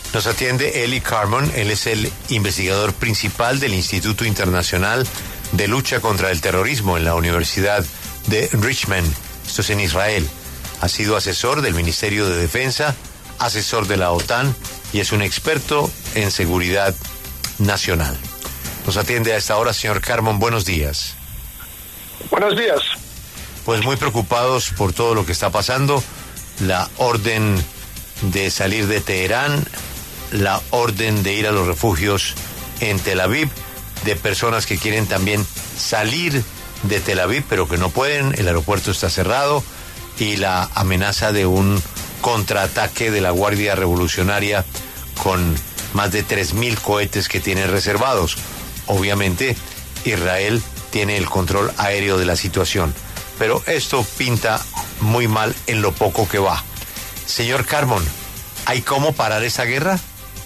Nos atiende Eli Carmon, él es el investigador principal del Instituto Internacional de Lucha contra el Terrorismo en la Universidad de Richmond, esto es en Israel. Ha sido asesor del Ministerio de Defensa, asesor de la OTAN y es un experto en seguridad nacional. Nos atiende a esta hora, señor Carmon, buenos días. Buenos días. Pues muy preocupados por todo lo que está pasando, la orden de salir de Teherán, la orden de ir a los refugios en Tel Aviv, de personas que quieren también salir de Tel Aviv, pero que no pueden, el aeropuerto está cerrado, y la amenaza de un contraataque de la Guardia Revolucionaria con más de 3.000 cohetes que tienen reservados. Obviamente, Israel tiene el control aéreo de la situación, pero esto pinta muy mal en lo poco que va. Señor Carmon, ¿hay cómo parar esa guerra?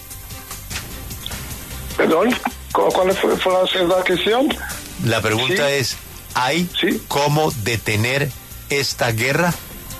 Perdón, ¿cuál fue la cuestión? La pregunta es, ¿hay cómo detener esta guerra?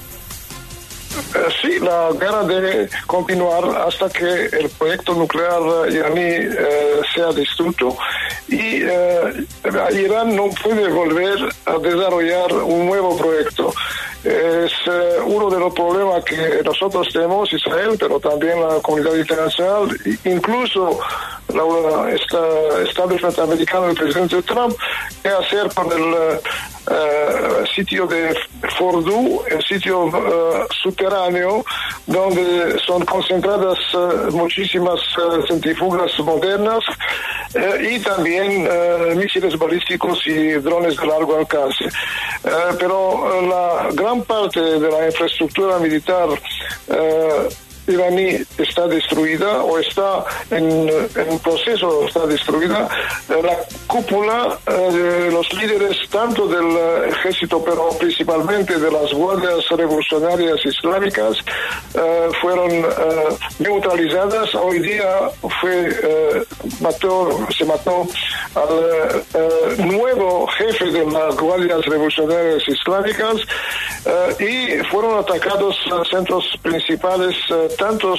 Sí, la guerra debe continuar hasta que el proyecto nuclear iraní sea destruido y Irán no puede volver a desarrollar un nuevo proyecto. Es uno de los problemas que nosotros tenemos, Israel, pero también la comunidad internacional, incluso el establishment americano del presidente Trump, qué hacer con el sitio de Fordow, el sitio subterráneo, donde son concentradas muchísimas centrífugas modernas y también misiles balísticos y drones de largo alcance. Pero la gran parte de la infraestructura militar iraní está destruida o está en proceso, está destruida. La cúpula de los líderes tanto del ejército pero principalmente de las guardias revolucionarias islámicas fueron neutralizadas. Hoy día se mató al nuevo jefe de las guardias revolucionarias islámicas y fueron atacados centros principales tanto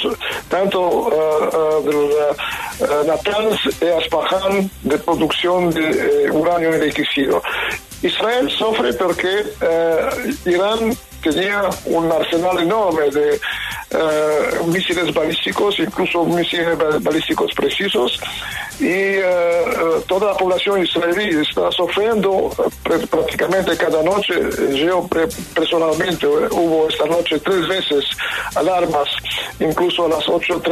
del Natanz y Aspahan de producción de uranio enriquecido. Israel sufre porque Irán tenía un arsenal enorme de misiles balísticos, incluso misiles balísticos precisos, y toda la población israelí está sufriendo prácticamente cada noche. Yo personalmente hubo esta noche 3 veces alarmas, incluso a las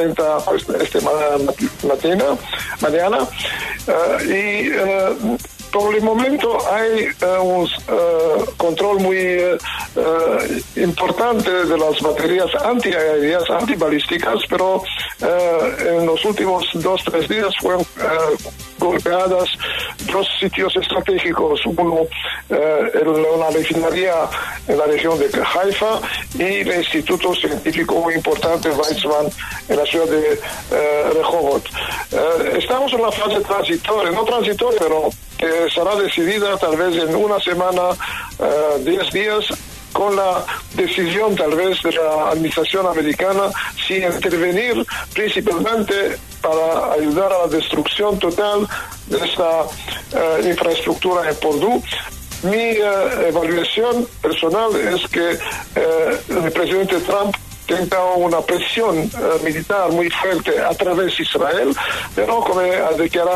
8:30 mañana, y por el momento hay un control muy importante de las baterías antiaéreas, antibalísticas, pero en los últimos 2-3 días fueron golpeadas 2 sitios estratégicos, uno una refinería en la región de Haifa y el instituto científico muy importante Weizmann en la ciudad de Rehovot. Estamos en la fase transitoria, no transitoria, pero que será decidida tal vez en una semana, 10 días, con la decisión tal vez de la administración americana si intervenir principalmente para ayudar a la destrucción total de esta infraestructura en Fordow. Mi evaluación personal es que el presidente Trump tenta una presión militar muy fuerte a través de Israel, pero como ha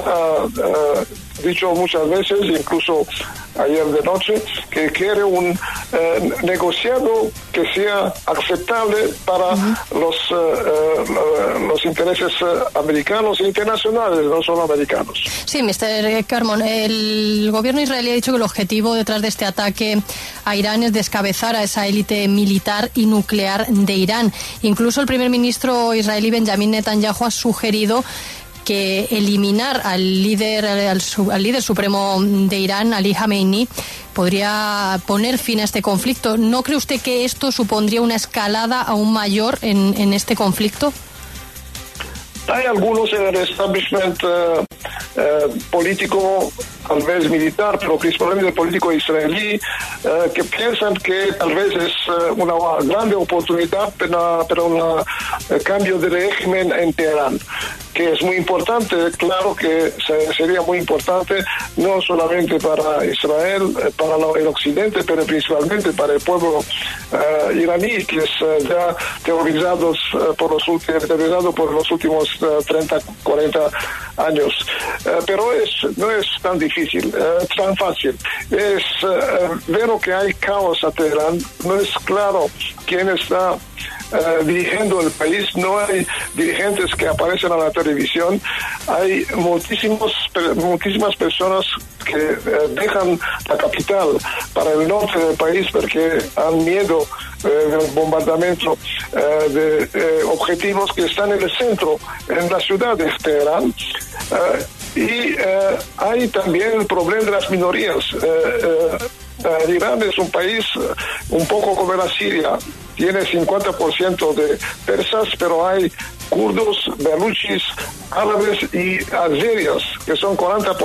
dicho muchas veces, incluso ayer de noche, que quiere un negociado que sea aceptable para los intereses americanos e internacionales, no solo americanos. Sí, Mr. Carmon, el gobierno israelí ha dicho que el objetivo detrás de este ataque a Irán es descabezar a esa élite militar y nuclear de Irán. Incluso el primer ministro israelí Benjamin Netanyahu ha sugerido que eliminar al líder supremo de Irán, Ali Khamenei, podría poner fin a este conflicto. ¿No cree usted que esto supondría una escalada aún mayor en este conflicto? Hay algunos en el establishment político, tal vez militar, pero principalmente político israelí, que piensan que tal vez es una grande oportunidad para un cambio de régimen en Teherán, que es muy importante. Claro que sería muy importante no solamente para Israel, para el occidente, pero principalmente para el pueblo iraní, que es ya terrorizado por los últimos 30, 40 años. Pero no es tan difícil, tan fácil. Es ver que hay caos a Teherán, no es claro quién está dirigiendo el país, no hay dirigentes que aparecen en la televisión, hay muchísimas personas que dejan la capital para el norte del país porque han miedo del bombardamiento de objetivos que están en el centro, en la ciudad de Teherán. Y hay también el problema de las minorías. Irán es un país un poco como la Siria, tiene 50% de persas, pero hay kurdos, baluchis, árabes y azerias, que son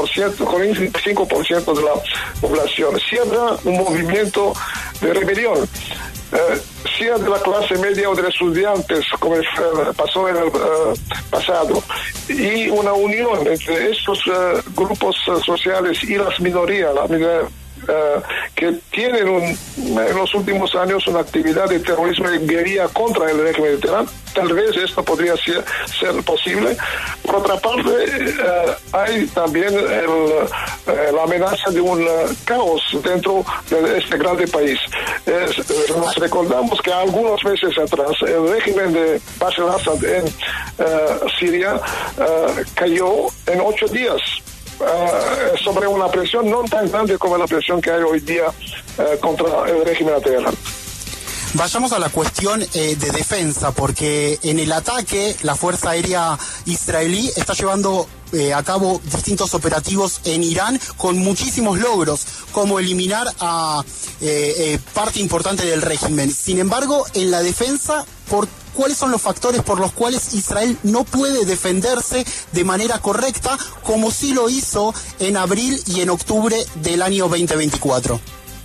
45% de la población. Si habrá un movimiento de rebelión, sea de la clase media o de los estudiantes, como pasó en el pasado, y una unión entre estos grupos sociales y las minorías, que tienen en los últimos años una actividad de terrorismo y guerrilla contra el régimen de Teherán. Tal vez esto podría ser posible. Por otra parte, hay también la amenaza de un caos dentro de este grande país. Nos recordamos que algunos meses atrás el régimen de Bashar al-Assad en Siria cayó en 8 días. Sobre una presión no tan grande como la presión que hay hoy día contra el régimen de Teherán. Vayamos a la cuestión de defensa, porque en el ataque la Fuerza Aérea Israelí está llevando a cabo distintos operativos en Irán con muchísimos logros, como eliminar a parte importante del régimen. Sin embargo, en la defensa, ¿cuáles son los factores por los cuales Israel no puede defenderse de manera correcta como sí lo hizo en abril y en octubre del año 2024?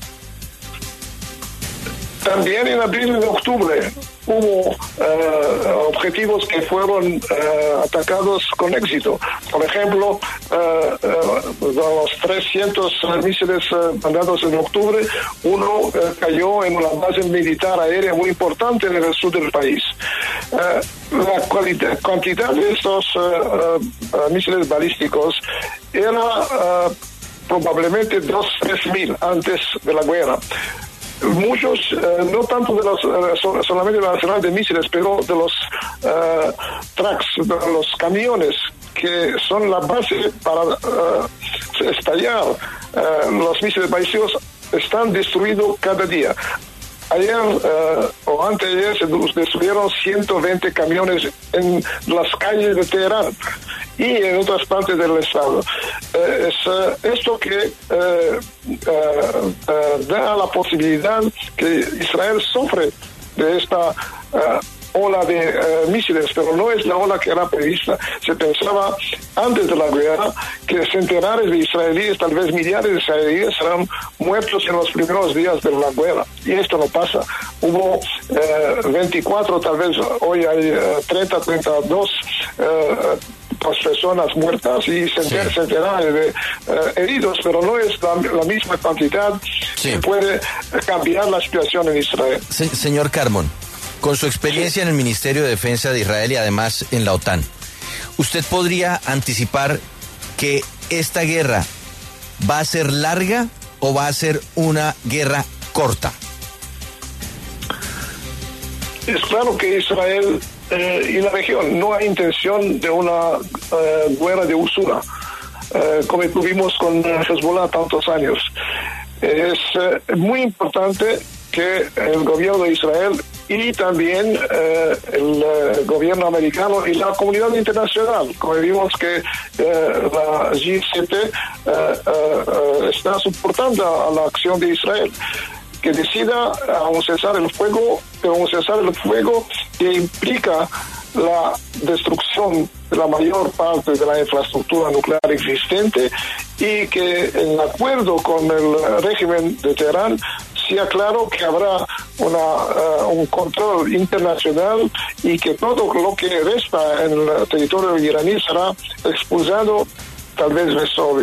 También en abril y en octubre hubo objetivos que fueron atacados con éxito. Por ejemplo, los 300 misiles mandados en octubre, uno cayó en una base militar aérea muy importante en el sur del país. La cantidad de estos misiles balísticos era probablemente 2.000-3.000 antes de la guerra. Muchos, no tanto de solamente de la arsenal de misiles, pero de los trucks, de los camiones que son la base para estallar los misiles balísticos, están destruidos cada día. Ayer o anteayer se destruyeron 120 camiones en las calles de Teherán y en otras partes del estado. Es esto que da la posibilidad que Israel sufre de esta ola de misiles, pero no es la ola que era prevista. Se pensaba antes de la guerra que centenares de israelíes, tal vez millares de israelíes serán muertos en los primeros días de la guerra, y esto no pasa. Hubo 24, tal vez hoy hay 30, 32 personas muertas y centenares de heridos, pero no es la misma cantidad que puede cambiar la situación en Israel. Señor Carmon, con su experiencia en el Ministerio de Defensa de Israel y además en la OTAN, ¿usted podría anticipar que esta guerra va a ser larga o va a ser una guerra corta? Es claro que Israel y la región no hay intención de una guerra de usura, como tuvimos con Hezbollah tantos años. Es muy importante que el gobierno de Israel y también el gobierno americano y la comunidad internacional, como vimos que la G7 está soportando a la acción de Israel, que decida a un cesar el fuego, pero un cesar el fuego que implica la destrucción de la mayor parte de la infraestructura nuclear existente, y que en acuerdo con el régimen de Teherán sea claro que habrá un control internacional y que todo lo que resta en el territorio iraní será expulsado, tal vez verso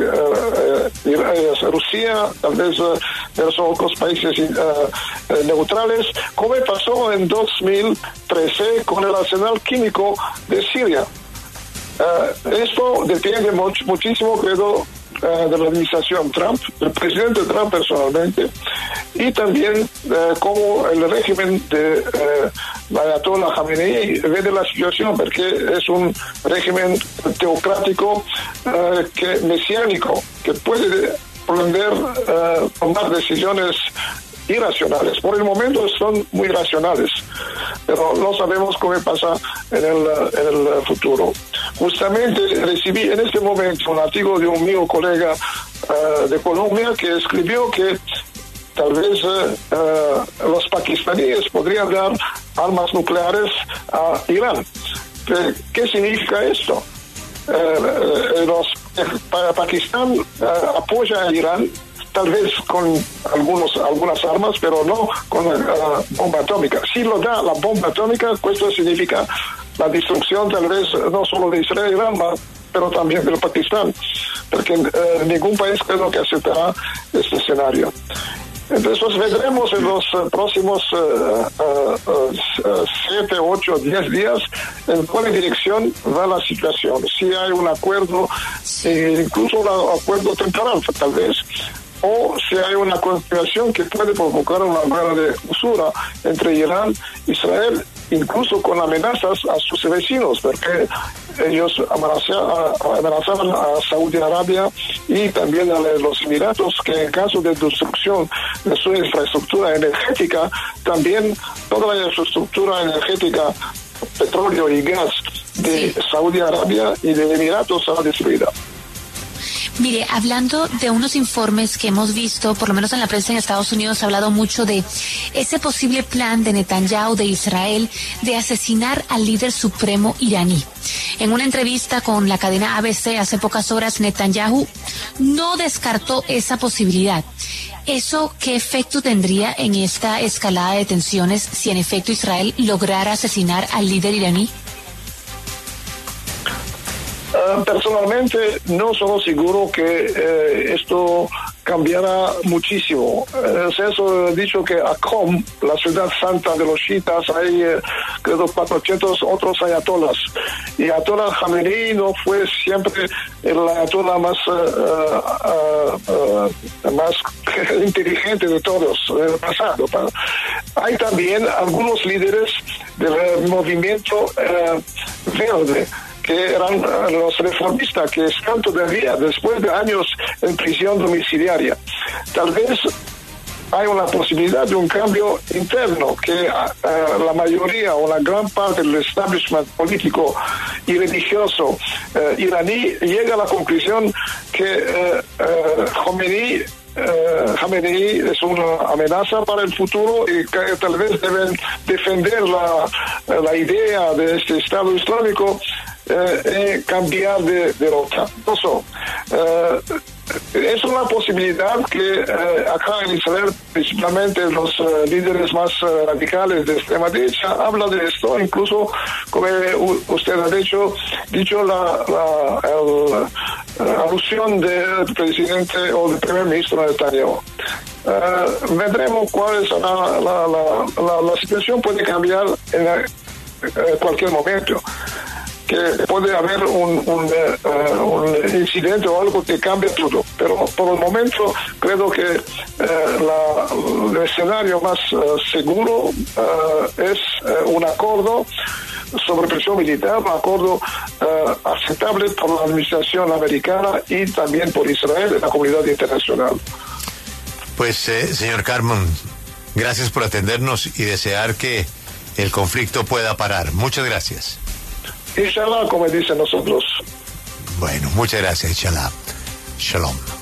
Rusia, tal vez verso otros países neutrales, como pasó en 2013 con el arsenal químico de Siria. Esto depende muchísimo, creo, de la administración Trump, del presidente Trump personalmente, y también cómo el régimen de Ayatollah Khamenei ve de la situación, porque es un régimen teocrático mesiánico que puede tomar decisiones irracionales. Por el momento son muy racionales, pero no sabemos cómo pasa en el futuro. Justamente recibí en este momento un artículo de un mío colega de Colombia que escribió que tal vez los pakistaníes podrían dar armas nucleares a Irán. ¿Qué significa esto? Pakistán apoya a Irán, tal vez con algunas armas, pero no con bomba atómica. Si lo da la bomba atómica, esto significa la destrucción tal vez no solo de Israel y Irán, pero también del Pakistán, porque ningún país creo que aceptará este escenario. Entonces vendremos en los próximos 7, 8, 10 días en cuál dirección va la situación. Si hay un acuerdo, incluso un acuerdo temporal tal vez, o si hay una conspiración que puede provocar una guerra de usura entre Irán e Israel, incluso con amenazas a sus vecinos, porque ellos amenazaban a Saudi Arabia y también a los Emiratos, que en caso de destrucción de su infraestructura energética, también toda la infraestructura energética, petróleo y gas de Saudi Arabia y de Emiratos será destruida. Mire, hablando de unos informes que hemos visto, por lo menos en la prensa en Estados Unidos, se ha hablado mucho de ese posible plan de Netanyahu, de Israel, de asesinar al líder supremo iraní. En una entrevista con la cadena ABC hace pocas horas, Netanyahu no descartó esa posibilidad. ¿Eso qué efecto tendría en esta escalada de tensiones si en efecto Israel lograra asesinar al líder iraní? Personalmente no soy seguro que esto cambiará muchísimo. Eso he dicho que Qom, la ciudad santa de los chiitas, hay creo 400 otros ayatolás. Y Ayatollah Khamenei no fue siempre el ayatollah más inteligente de todos en el pasado. Hay también algunos líderes del movimiento verde, que eran los reformistas, que están todavía después de años en prisión domiciliaria. Tal vez hay una posibilidad de un cambio interno, que la mayoría o la gran parte del establishment político y religioso iraní llega a la conclusión que Khamenei es una amenaza para el futuro y que tal vez deben defender la idea de este Estado Islámico cambiar de rota. Es una posibilidad que acá en Israel, principalmente los líderes más radicales de extrema derecha, habla de esto, incluso como usted ha dicho la alusión del presidente o del primer ministro Netanyahu. Veremos cuál es la situación. Puede cambiar en cualquier momento, que puede haber un incidente o algo que cambie todo, pero por el momento creo que el escenario más seguro es un acuerdo sobre presión militar, un acuerdo aceptable por la administración americana y también por Israel y la comunidad internacional. Pues señor Carmon, gracias por atendernos y desear que el conflicto pueda parar. Muchas gracias. Inshallah, como dicen nosotros. Bueno, muchas gracias, inshallah. Shalom.